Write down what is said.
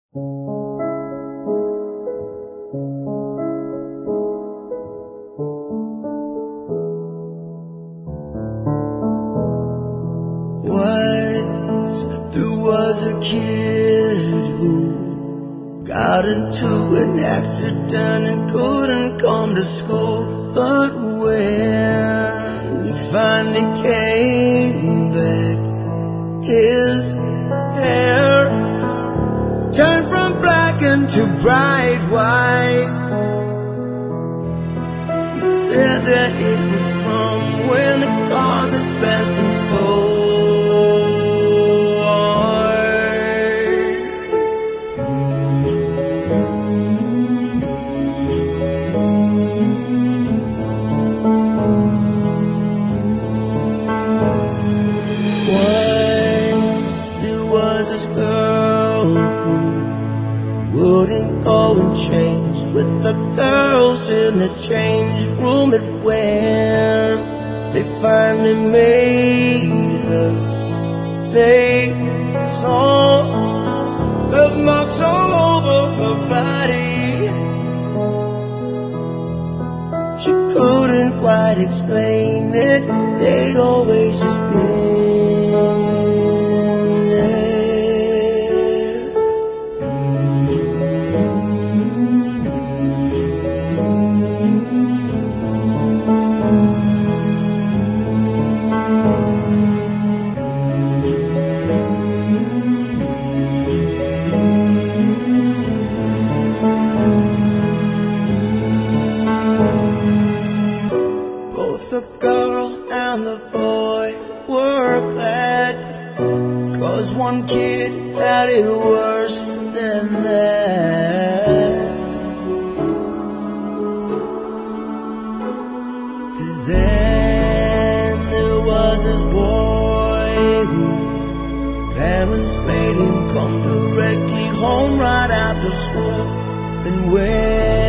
There was a kid who got into an accident and couldn't come to school. But when he finally came back, his hair turned from black into bright white. He said that it was from when the cause had smashed him so. Wouldn't go and change with the girls in the change room. And when they finally made her, they saw birth marks all over her body. She couldn't quite explain it, they'd always just been. The girl and the boy were glad, 'cause one kid had it worse than that. 'Cause then there was this boy who parents made him come directly home right after school. And when